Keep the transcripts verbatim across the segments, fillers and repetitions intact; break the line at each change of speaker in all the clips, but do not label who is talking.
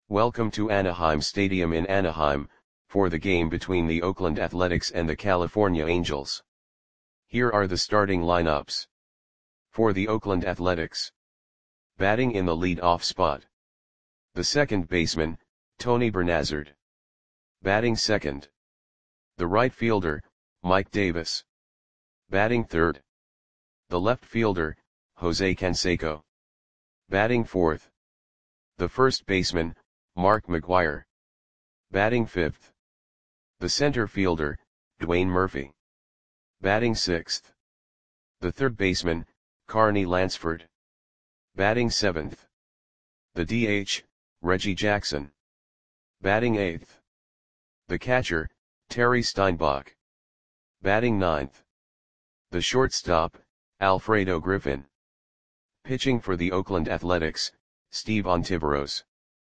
Welcome to Anaheim Stadium in Anaheim, for the game between the Oakland Athletics and the California Angels. Here are the starting lineups. For the Oakland Athletics. Batting in the lead-off spot. The second baseman, Tony Bernazard. Batting second. The right fielder, Mike Davis. Batting third. The left fielder, Jose Canseco. Batting fourth. The first baseman, Mark McGwire. Batting fifth. The center fielder, Dwayne Murphy. Batting sixth. The third baseman, Carney Lansford. Batting seventh. The D H, Reggie Jackson. Batting eighth. The catcher, Terry Steinbach. Batting ninth. The shortstop, Alfredo Griffin. Pitching for the Oakland Athletics, Steve Ontiveros.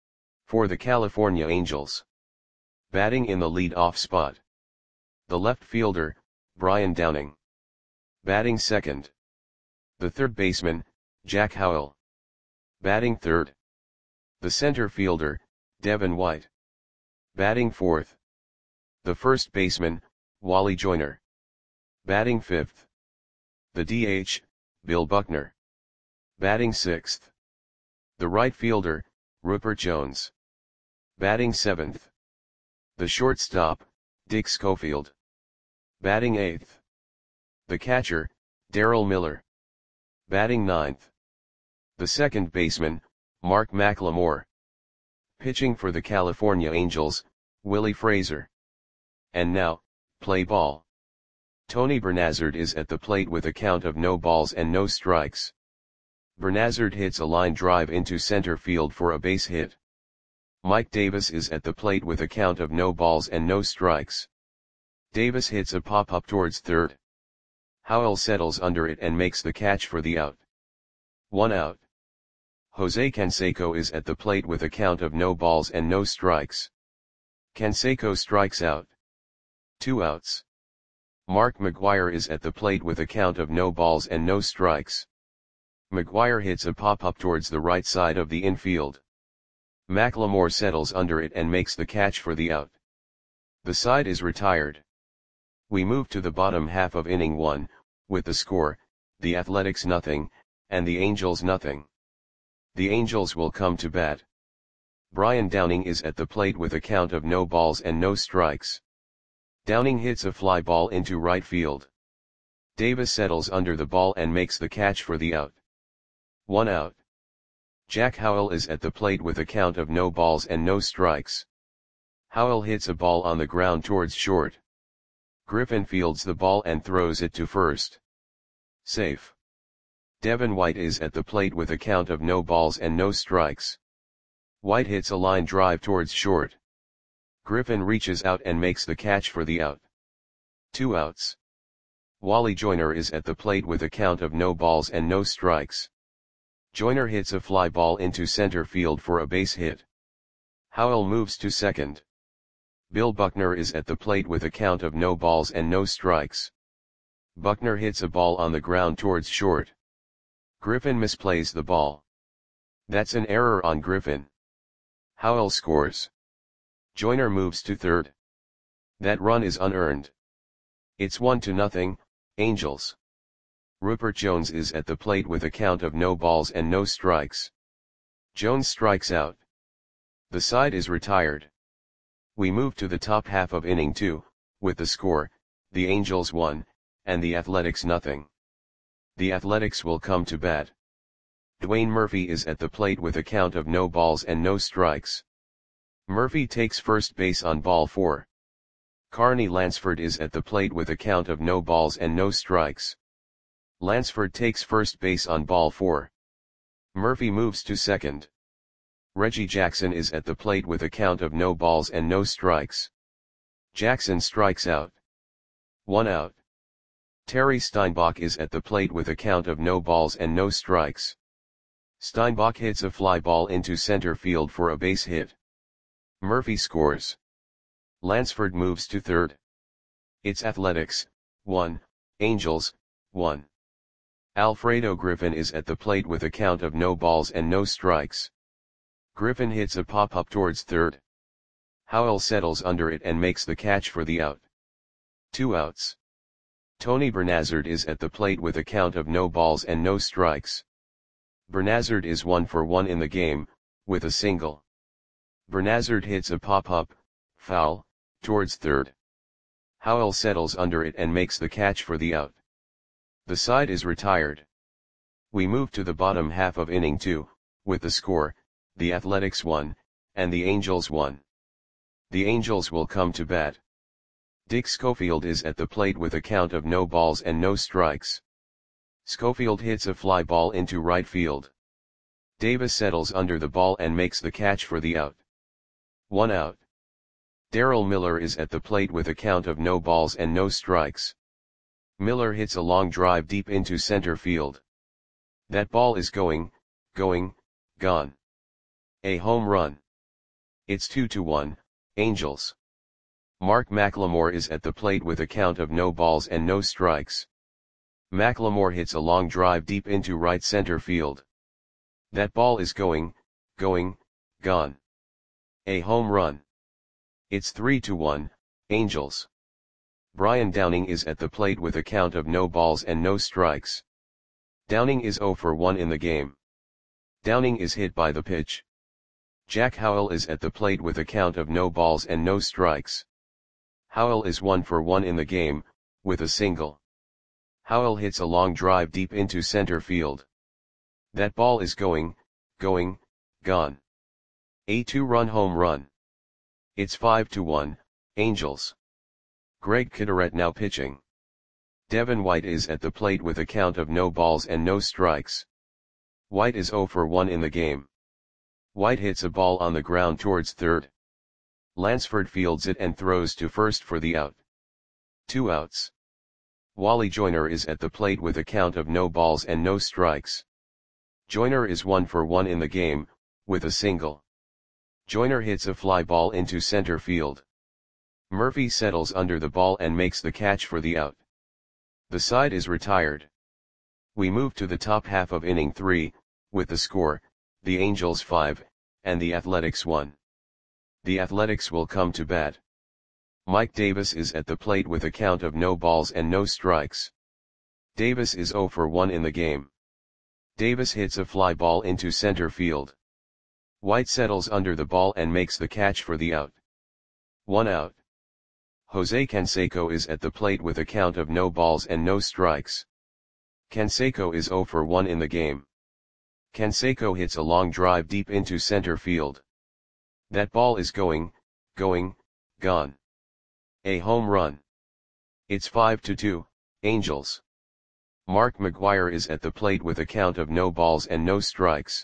For the California Angels. Batting in the lead-off spot. The left fielder, Brian Downing. Batting second. The third baseman, Jack Howell. Batting third. The center fielder, Devin White. Batting fourth. The first baseman, Wally Joyner. Batting fifth. The D H, Bill Buckner. Batting sixth. The right fielder, Rupert Jones. Batting seventh. The shortstop, Dick Schofield. Batting eighth. The catcher, Darryl Miller. Batting ninth. The second baseman, Mark McLemore. Pitching for the California Angels, Willie Frazier. And now, play ball. Tony Bernazard is at the plate with a count of no balls and no strikes. Bernazard hits a line drive into center field for a base hit. Mike Davis is at the plate with a count of no balls and no strikes. Davis hits a pop-up towards third. Howell settles under it and makes the catch for the out. One out. Jose Canseco is at the plate with a count of no balls and no strikes. Canseco strikes out. Two outs. Mark McGwire is at the plate with a count of no balls and no strikes. McGwire hits a pop-up towards the right side of the infield. McLemore settles under it and makes the catch for the out. The side is retired. We move to the bottom half of inning one, with the score, the Athletics nothing, and the Angels nothing. The Angels will come to bat. Brian Downing is at the plate with a count of no balls and no strikes. Downing hits a fly ball into right field. Davis settles under the ball and makes the catch for the out. One out. Jack Howell is at the plate with a count of no balls and no strikes. Howell hits a ball on the ground towards short. Griffin fields the ball and throws it to first. Safe. Devin White is at the plate with a count of no balls and no strikes. White hits a line drive towards short. Griffin reaches out and makes the catch for the out. Two outs. Wally Joyner is at the plate with a count of no balls and no strikes. Joyner hits a fly ball into center field for a base hit. Howell moves to second. Bill Buckner is at the plate with a count of no balls and no strikes. Buckner hits a ball on the ground towards short. Griffin misplays the ball. That's an error on Griffin. Howell scores. Joyner moves to third. That run is unearned. It's one to nothing, Angels. Rupert Jones is at the plate with a count of no balls and no strikes. Jones strikes out. The side is retired. We move to the top half of inning two, with the score, the Angels one, and the Athletics nothing. The Athletics will come to bat. Dwayne Murphy is at the plate with a count of no balls and no strikes. Murphy takes first base on ball four. Carney Lansford is at the plate with a count of no balls and no strikes. Lansford takes first base on ball four. Murphy moves to second. Reggie Jackson is at the plate with a count of no balls and no strikes. Jackson strikes out. One out. Terry Steinbach is at the plate with a count of no balls and no strikes. Steinbach hits a fly ball into center field for a base hit. Murphy scores. Lansford moves to third. It's Athletics, one, Angels, one. Alfredo Griffin is at the plate with a count of no balls and no strikes. Griffin hits a pop-up towards third. Howell settles under it and makes the catch for the out. Two outs. Tony Bernazard is at the plate with a count of no balls and no strikes. Bernazard is one for one in the game, with a single. Bernazard hits a pop-up, foul, towards third. Howell settles under it and makes the catch for the out. The side is retired. We move to the bottom half of inning two, with the score, the Athletics one, and the Angels one. The Angels will come to bat. Dick Schofield is at the plate with a count of no balls and no strikes. Schofield hits a fly ball into right field. Davis settles under the ball and makes the catch for the out. One out. Darrell Miller is at the plate with a count of no balls and no strikes. Miller hits a long drive deep into center field. That ball is going, going, gone. A home run. It's two to one, Angels. Mark McLemore is at the plate with a count of no balls and no strikes. McLemore hits a long drive deep into right center field. That ball is going, going, gone. A home run. It's three to one, Angels. Brian Downing is at the plate with a count of no balls and no strikes. Downing is zero for one in the game. Downing is hit by the pitch. Jack Howell is at the plate with a count of no balls and no strikes. Howell is one for one in the game, with a single. Howell hits a long drive deep into center field. That ball is going, going, gone. A two-run home run. It's five to one, Angels. Greg Kideret now pitching. Devin White is at the plate with a count of no balls and no strikes. White is zero for one in the game. White hits a ball on the ground towards third. Lansford fields it and throws to first for the out. Two outs. Wally Joyner is at the plate with a count of no balls and no strikes. Joyner is one for one in the game, with a single. Joyner hits a fly ball into center field. Murphy settles under the ball and makes the catch for the out. The side is retired. We move to the top half of inning three, with the score, the Angels five, and the Athletics one. The Athletics will come to bat. Mike Davis is at the plate with a count of no balls and no strikes. Davis is zero for one in the game. Davis hits a fly ball into center field. White settles under the ball and makes the catch for the out. One out. Jose Canseco is at the plate with a count of no balls and no strikes. Canseco is zero for one in the game. Canseco hits a long drive deep into center field. That ball is going, going, gone. A home run. It's five to two, Angels. Mark McGwire is at the plate with a count of no balls and no strikes.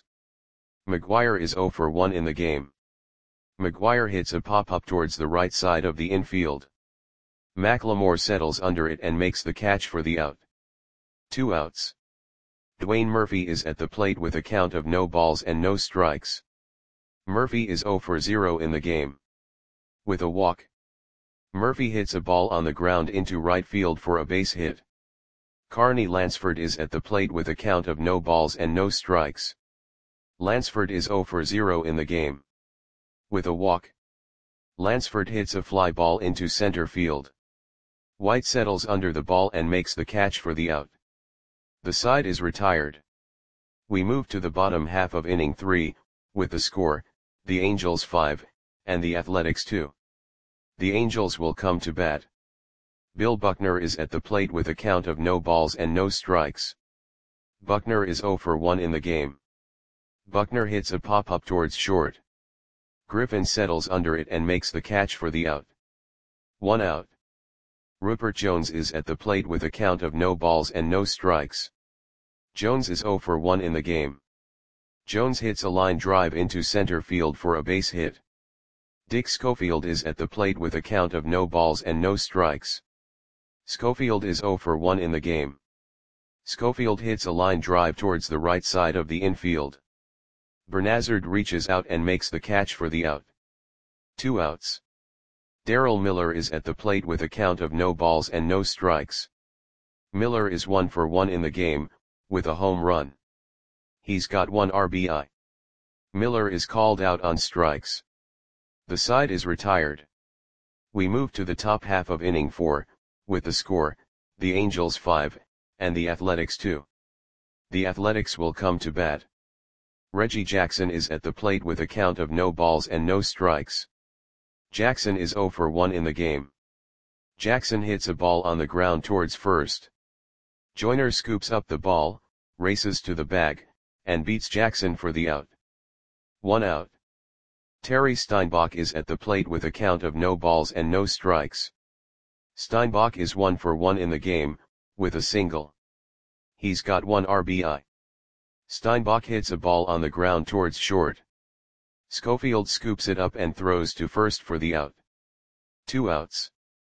McGwire is zero for one in the game. McGwire hits a pop-up towards the right side of the infield. McLemore settles under it and makes the catch for the out. Two outs. Dwayne Murphy is at the plate with a count of no balls and no strikes. Murphy is zero for zero in the game. With a walk. Murphy hits a ball on the ground into right field for a base hit. Carney Lansford is at the plate with a count of no balls and no strikes. Lansford is zero for zero in the game. With a walk. Lansford hits a fly ball into center field. White settles under the ball and makes the catch for the out. The side is retired. We move to the bottom half of inning three, with the score, the Angels five, and the Athletics two. The Angels will come to bat. Bill Buckner is at the plate with a count of no balls and no strikes. Buckner is zero for one in the game. Buckner hits a pop-up towards short. Griffin settles under it and makes the catch for the out. One out. Rupert Jones is at the plate with a count of no balls and no strikes. Jones is zero for one in the game. Jones hits a line drive into center field for a base hit. Dick Schofield is at the plate with a count of no balls and no strikes. Schofield is zero for one in the game. Schofield hits a line drive towards the right side of the infield. Bernazard reaches out and makes the catch for the out. Two outs. Darrell Miller is at the plate with a count of no balls and no strikes. Miller is one for one in the game, with a home run. He's got one R B I. Miller is called out on strikes. The side is retired. We move to the top half of inning four, with the score, the Angels five, and the Athletics two. The Athletics will come to bat. Reggie Jackson is at the plate with a count of no balls and no strikes. Jackson is oh for one in the game. Jackson hits a ball on the ground towards first. Joyner scoops up the ball, races to the bag, and beats Jackson for the out. One out. Terry Steinbach is at the plate with a count of no balls and no strikes. Steinbach is one for one in the game, with a single. He's got one R B I. Steinbach hits a ball on the ground towards short. Schofield scoops it up and throws to first for the out. Two outs.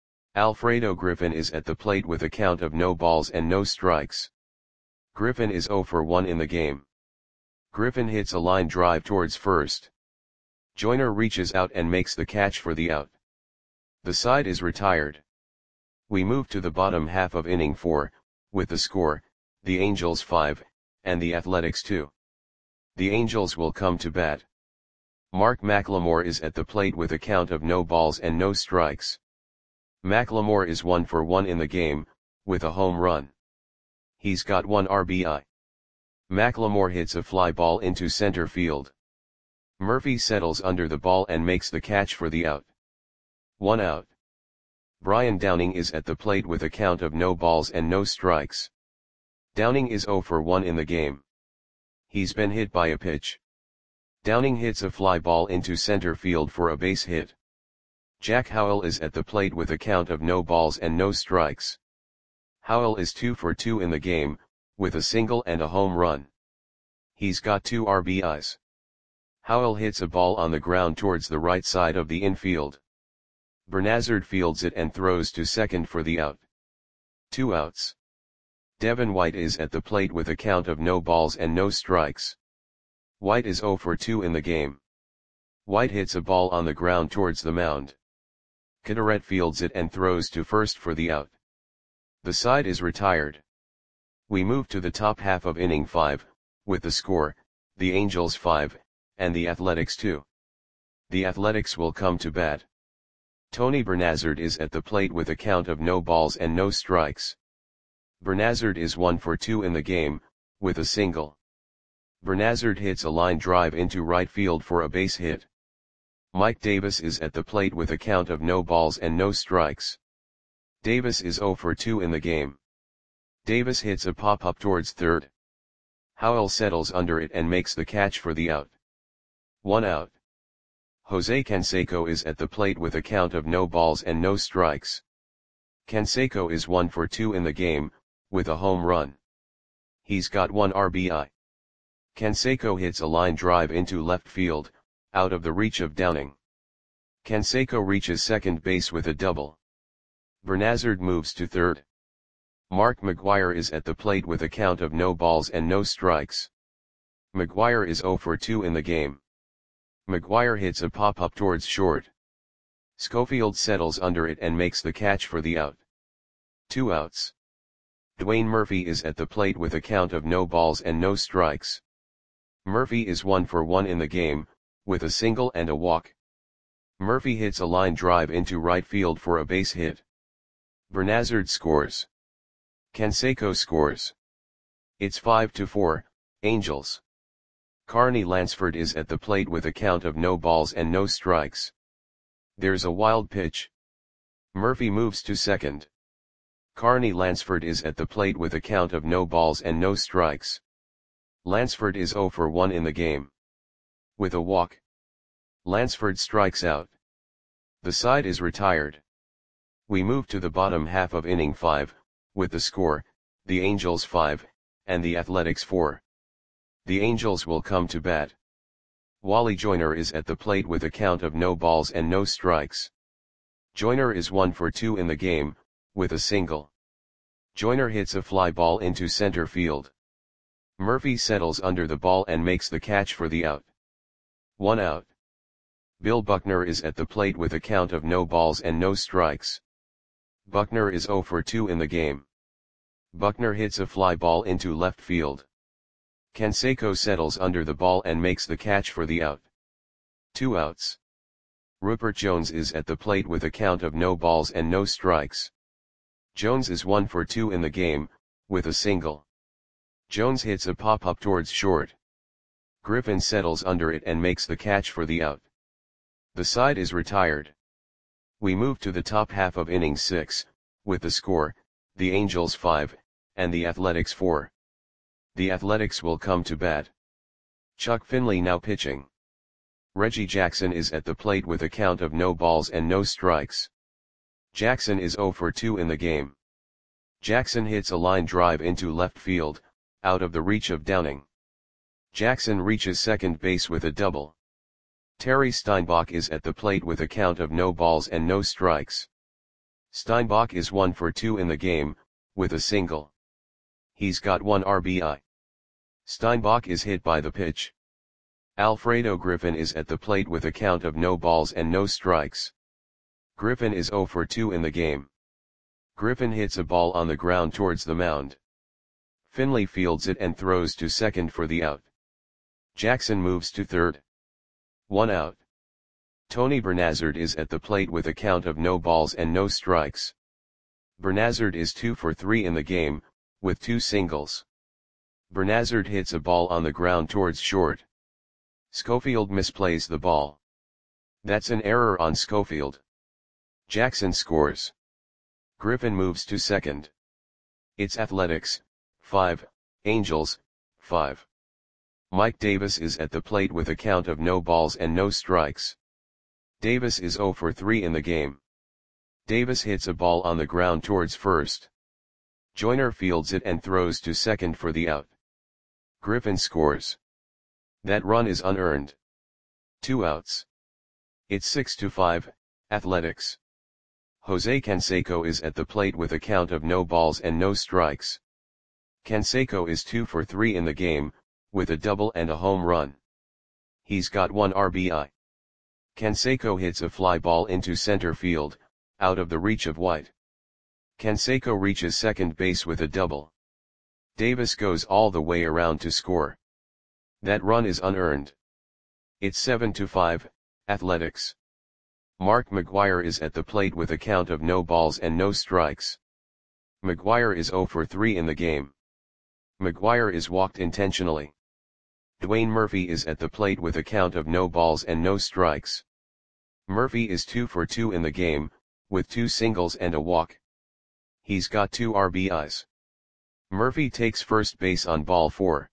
Alfredo Griffin is at the plate with a count of no balls and no strikes. Griffin is oh for one in the game. Griffin hits a line drive towards first. Joyner reaches out and makes the catch for the out. The side is retired. We move to the bottom half of inning four, with the score, the Angels five, and the Athletics two. The Angels will come to bat. Mark McLemore is at the plate with a count of no balls and no strikes. McLemore is one for one in the game, with a home run. He's got one R B I. McLemore hits a fly ball into center field. Murphy settles under the ball and makes the catch for the out. One out. Brian Downing is at the plate with a count of no balls and no strikes. Downing is oh for one in the game. He's been hit by a pitch. Downing hits a fly ball into center field for a base hit. Jack Howell is at the plate with a count of no balls and no strikes. Howell is two for two in the game, with a single and a home run. He's got two R B Is. Howell hits a ball on the ground towards the right side of the infield. Bernazard fields it and throws to second for the out. Two outs. Devin White is at the plate with a count of no balls and no strikes. White is oh for two in the game. White hits a ball on the ground towards the mound. Caderet fields it and throws to first for the out. The side is retired. We move to the top half of inning five, with the score, the Angels five, and the Athletics two. The Athletics will come to bat. Tony Bernazard is at the plate with a count of no balls and no strikes. Bernazard is one for two in the game, with a single. Bernazard hits a line drive into right field for a base hit. Mike Davis is at the plate with a count of no balls and no strikes. Davis is oh for two in the game. Davis hits a pop-up towards third. Howell settles under it and makes the catch for the out. One out. Jose Canseco is at the plate with a count of no balls and no strikes. Canseco is one for two in the game, with a home run. He's got one R B I. Canseco hits a line drive into left field, out of the reach of Downing. Canseco reaches second base with a double. Bernazard moves to third. Mark McGwire is at the plate with a count of no balls and no strikes. McGwire is oh for two in the game. McGwire hits a pop-up towards short. Schofield settles under it and makes the catch for the out. Two outs. Dwayne Murphy is at the plate with a count of no balls and no strikes. Murphy is one for one in the game, with a single and a walk. Murphy hits a line drive into right field for a base hit. Bernazard scores. Canseco scores. It's five to four, Angels. Carney Lansford is at the plate with a count of no balls and no strikes. There's a wild pitch. Murphy moves to second. Carney Lansford is at the plate with a count of no balls and no strikes. Lansford is oh for one in the game. With a walk. Lansford strikes out. The side is retired. We move to the bottom half of inning five, with the score, the Angels five, and the Athletics four. The Angels will come to bat. Wally Joyner is at the plate with a count of no balls and no strikes. Joyner is one for two in the game, with a single. Joyner hits a fly ball into center field. Murphy settles under the ball and makes the catch for the out. One out. Bill Buckner is at the plate with a count of no balls and no strikes. Buckner is oh for two in the game. Buckner hits a fly ball into left field. Canseco settles under the ball and makes the catch for the out. Two outs. Rupert Jones is at the plate with a count of no balls and no strikes. Jones is one for two in the game, with a single. Jones hits a pop-up towards short. Griffin settles under it and makes the catch for the out. The side is retired. We move to the top half of inning six, with the score, the Angels five, and the Athletics four. The Athletics will come to bat. Chuck Finley now pitching. Reggie Jackson is at the plate with a count of no balls and no strikes. Jackson is oh for two in the game. Jackson hits a line drive into left field, out of the reach of Downing. Jackson reaches second base with a double. Terry Steinbach is at the plate with a count of no balls and no strikes. Steinbach is one for two in the game, with a single. He's got one R B I. Steinbach is hit by the pitch. Alfredo Griffin is at the plate with a count of no balls and no strikes. Griffin is oh for two in the game. Griffin hits a ball on the ground towards the mound. Finley fields it and throws to second for the out. Jackson moves to third. One out. Tony Bernazard is at the plate with a count of no balls and no strikes. Bernazard is two for three in the game, with two singles. Bernazard hits a ball on the ground towards short. Schofield misplays the ball. That's an error on Schofield. Jackson scores. Griffin moves to second. It's Athletics, five, Angels, five. Mike Davis is at the plate with a count of no balls and no strikes. Davis is oh for three in the game. Davis hits a ball on the ground towards first. Joyner fields it and throws to second for the out. Griffin scores. That run is unearned. Two outs. It's six to five, Athletics. Jose Canseco is at the plate with a count of no balls and no strikes. Canseco is two for three in the game, with a double and a home run. He's got one R B I. Canseco hits a fly ball into center field, out of the reach of White. Canseco reaches second base with a double. Davis goes all the way around to score. That run is unearned. It's seven to five, Athletics. Mark McGwire is at the plate with a count of no balls and no strikes. McGwire is oh for three in the game. McGwire is walked intentionally. Dwayne Murphy is at the plate with a count of no balls and no strikes. Murphy is two for two in the game, with two singles and a walk. He's got two R B Is. Murphy takes first base on ball four.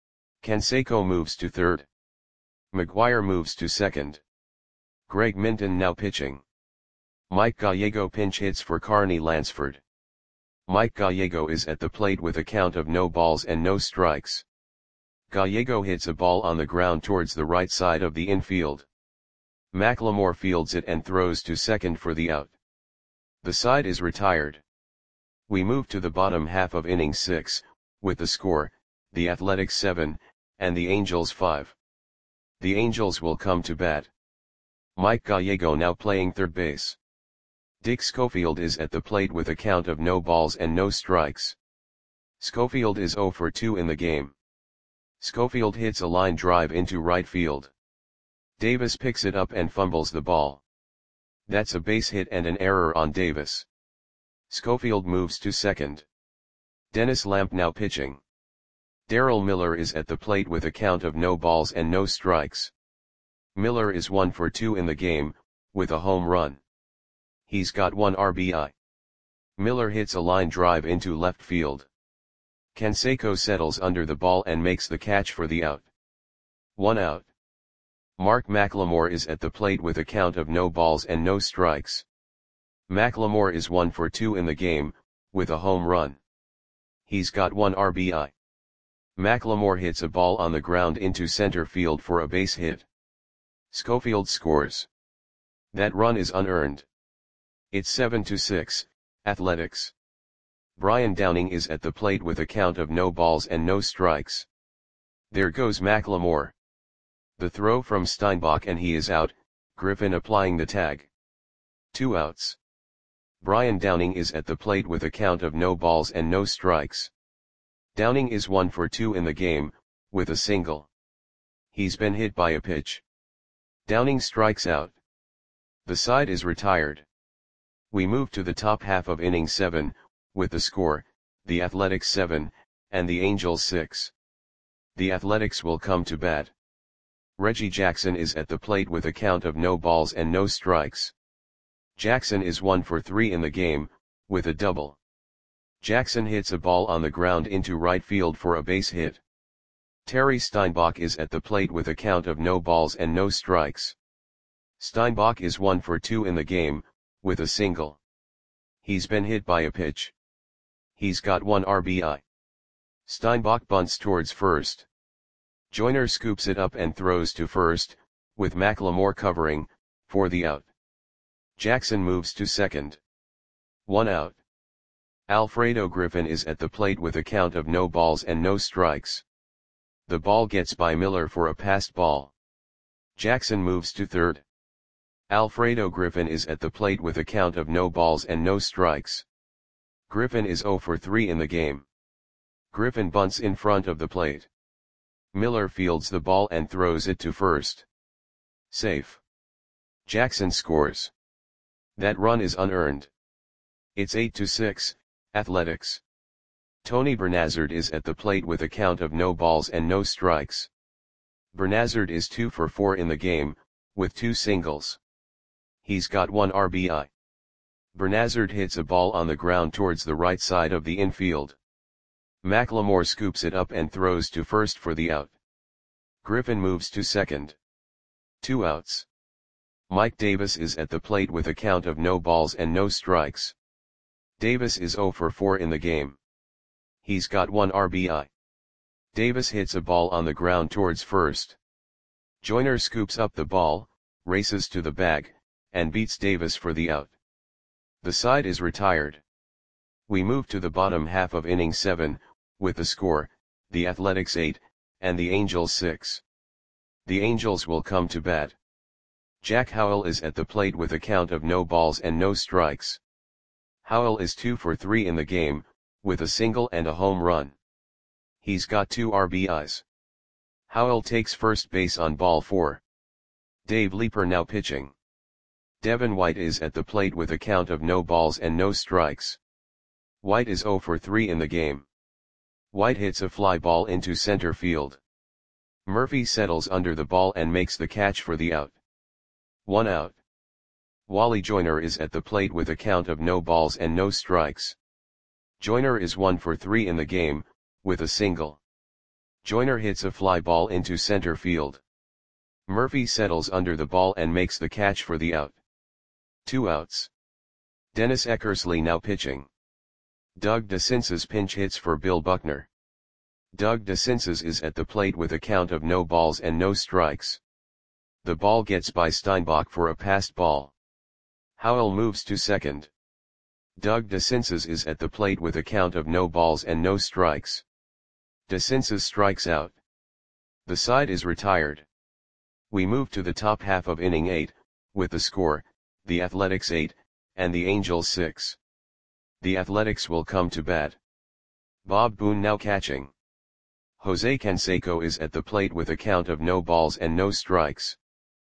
Canseco moves to third. McGwire moves to second. Greg Minton now pitching. Mike Gallego pinch hits for Carney Lansford. Mike Gallego is at the plate with a count of no balls and no strikes. Gallego hits a ball on the ground towards the right side of the infield. McLemore fields it and throws to second for the out. The side is retired. We move to the bottom half of inning six, with the score, the Athletics seven, and the Angels five. The Angels will come to bat. Mike Gallego now playing third base. Dick Schofield is at the plate with a count of no balls and no strikes. Schofield is oh for two in the game. Schofield hits a line drive into right field. Davis picks it up and fumbles the ball. That's a base hit and an error on Davis. Schofield moves to second. Dennis Lamp now pitching. Darrell Miller is at the plate with a count of no balls and no strikes. Miller is one for two in the game, with a home run. He's got one R B I. Miller hits a line drive into left field. Canseco settles under the ball and makes the catch for the out. One out. Mark McLemore is at the plate with a count of no balls and no strikes. McLemore is one for two in the game, with a home run. He's got one R B I. McLemore hits a ball on the ground into center field for a base hit. Schofield scores. That run is unearned. It's seven to six, Athletics. Brian Downing is at the plate with a count of no balls and no strikes. There goes McLemore. The throw from Steinbach and he is out, Griffin applying the tag. Two outs. Brian Downing is at the plate with a count of no balls and no strikes. Downing is one for two in the game, with a single. He's been hit by a pitch. Downing strikes out. The side is retired. We move to the top half of inning seven, with the score, the Athletics seven, and the Angels six. The Athletics will come to bat. Reggie Jackson is at the plate with a count of no balls and no strikes. Jackson is one for three in the game, with a double. Jackson hits a ball on the ground into right field for a base hit. Terry Steinbach is at the plate with a count of no balls and no strikes. Steinbach is one for two in the game, with a single. He's been hit by a pitch. He's got one R B I. Steinbach bunts towards first. Joyner scoops it up and throws to first, with McLemore covering, for the out. Jackson moves to second. One out. Alfredo Griffin is at the plate with a count of no balls and no strikes. The ball gets by Miller for a passed ball. Jackson moves to third. Alfredo Griffin is at the plate with a count of no balls and no strikes. Griffin is zero for three in the game. Griffin bunts in front of the plate. Miller fields the ball and throws it to first. Safe. Jackson scores. That run is unearned. It's eight to six, Athletics. Tony Bernazard is at the plate with a count of no balls and no strikes. Bernazard is two for four in the game, with two singles. He's got one R B I. Bernazard hits a ball on the ground towards the right side of the infield. McLemore scoops it up and throws to first for the out. Griffin moves to second. Two outs. Mike Davis is at the plate with a count of no balls and no strikes. Davis is zero for four in the game. He's got one R B I. Davis hits a ball on the ground towards first. Joyner scoops up the ball, races to the bag, and beats Davis for the out. The side is retired. We move to the bottom half of inning seven, with the score, the Athletics eight, and the Angels six. The Angels will come to bat. Jack Howell is at the plate with a count of no balls and no strikes. Howell is two for three in the game, with a single and a home run. He's got two R B Is. Howell takes first base on ball four. Dave Leeper now pitching. Devin White is at the plate with a count of no balls and no strikes. White is zero for three in the game. White hits a fly ball into center field. Murphy settles under the ball and makes the catch for the out. One out. Wally Joyner is at the plate with a count of no balls and no strikes. Joyner is one for three in the game, with a single. Joyner hits a fly ball into center field. Murphy settles under the ball and makes the catch for the out. Two outs. Dennis Eckersley now pitching. Doug DeCinces pinch hits for Bill Buckner. Doug DeCinces is at the plate with a count of no balls and no strikes. The ball gets by Steinbach for a passed ball. Howell moves to second. Doug DeCinces is at the plate with a count of no balls and no strikes. DeCinces strikes out. The side is retired. We move to the top half of inning eight, with the score, the Athletics eight, and the Angels six. The Athletics will come to bat. Bob Boone now catching. Jose Canseco is at the plate with a count of no balls and no strikes.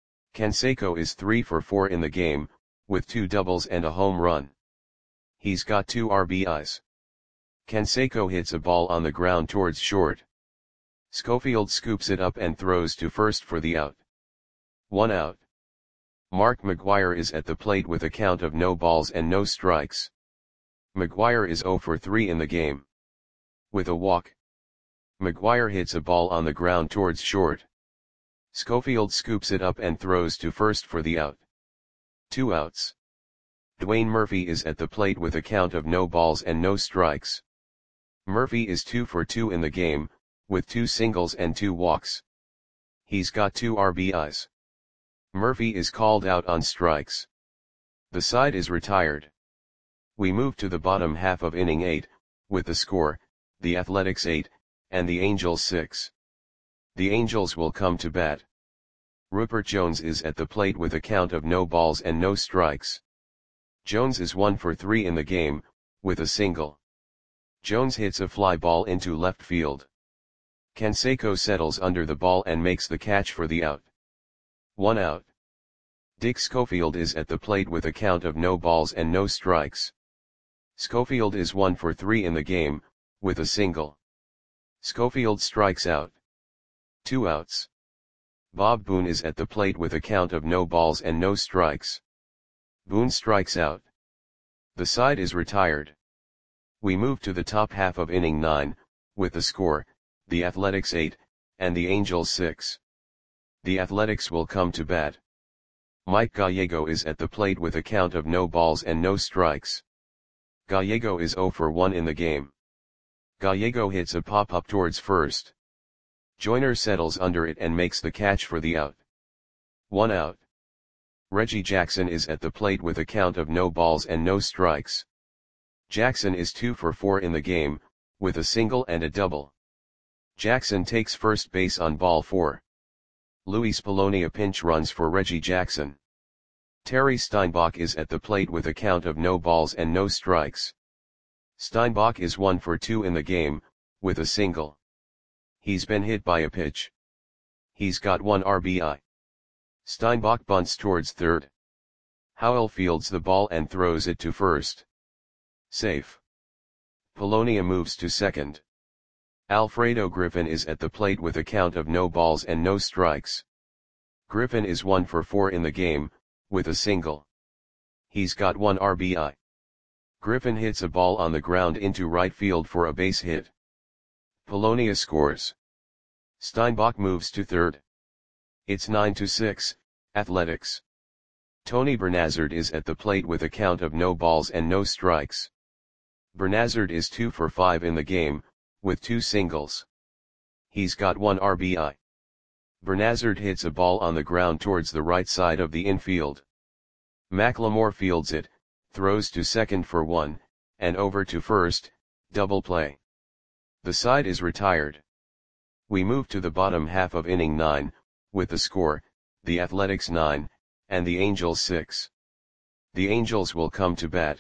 Canseco is three for four in the game, with two doubles and a home run. He's got two R B Is. Canseco hits a ball on the ground towards short. Schofield scoops it up and throws to first for the out. One out. Mark McGwire is at the plate with a count of no balls and no strikes. McGwire is zero for three in the game. With a walk. McGwire hits a ball on the ground towards short. Schofield scoops it up and throws to first for the out. Two outs. Dwayne Murphy is at the plate with a count of no balls and no strikes. Murphy is two for two in the game, with two singles and two walks. He's got two R B Is. Murphy is called out on strikes. The side is retired. We move to the bottom half of inning eight, with the score, the Athletics eight, and the Angels six. The Angels will come to bat. Rupert Jones is at the plate with a count of no balls and no strikes. Jones is one for three in the game, with a single. Jones hits a fly ball into left field. Canseco settles under the ball and makes the catch for the out. One out. Dick Schofield is at the plate with a count of no balls and no strikes. Schofield is one for three in the game, with a single. Schofield strikes out. Two outs. Bob Boone is at the plate with a count of no balls and no strikes. Boone strikes out. The side is retired. We move to the top half of inning nine, with the score, the Athletics eight, and the Angels six. The Athletics will come to bat. Mike Gallego is at the plate with a count of no balls and no strikes. Gallego is zero for one in the game. Gallego hits a pop-up towards first. Joyner settles under it and makes the catch for the out. One out. Reggie Jackson is at the plate with a count of no balls and no strikes. Jackson is two for four in the game, with a single and a double. Jackson takes first base on ball four. Luis Polonia pinch runs for Reggie Jackson. Terry Steinbach is at the plate with a count of no balls and no strikes. Steinbach is one for two in the game, with a single. He's been hit by a pitch. He's got one R B I. Steinbach bunts towards third. Howell fields the ball and throws it to first. Safe. Polonia moves to second. Alfredo Griffin is at the plate with a count of no balls and no strikes. Griffin is one for four in the game, with a single. He's got one R B I. Griffin hits a ball on the ground into right field for a base hit. Polonia scores. Steinbach moves to third. It's nine to six, Athletics. Tony Bernazard is at the plate with a count of no balls and no strikes. Bernazard is two for five in the game, with two singles. He's got one R B I. Bernazard hits a ball on the ground towards the right side of the infield. McLemore fields it, throws to second for one, and over to first, double play. The side is retired. We move to the bottom half of inning nine, with the score, the Athletics nine, and the Angels six. The Angels will come to bat.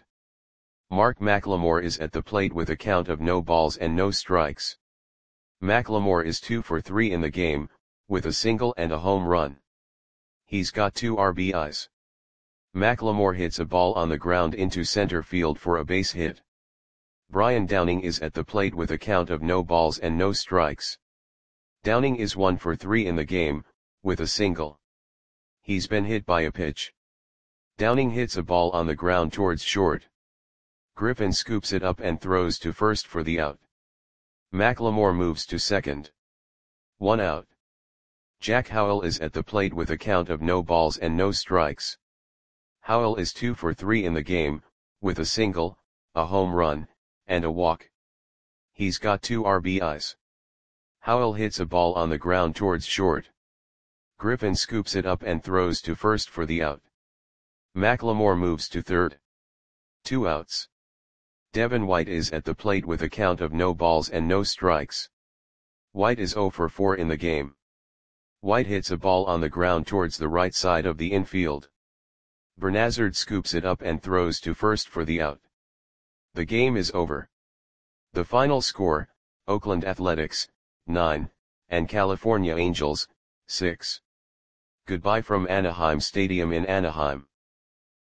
Mark McLemore is at the plate with a count of no balls and no strikes. McLemore is two for three in the game, with a single and a home run. He's got two R B Is. McLemore hits a ball on the ground into center field for a base hit. Brian Downing is at the plate with a count of no balls and no strikes. Downing is one for three in the game, with a single. He's been hit by a pitch. Downing hits a ball on the ground towards short. Griffin scoops it up and throws to first for the out. McLemore moves to second. One out. Jack Howell is at the plate with a count of no balls and no strikes. Howell is two for three in the game, with a single, a home run, and a walk. He's got two R B Is. Howell hits a ball on the ground towards short. Griffin scoops it up and throws to first for the out. McLemore moves to third. Two outs. Devin White is at the plate with a count of no balls and no strikes. White is zero for four in the game. White hits a ball on the ground towards the right side of the infield. Bernazard scoops it up and throws to first for the out. The game is over. The final score, Oakland Athletics, nine, and California Angels, six. Goodbye from Anaheim Stadium in Anaheim.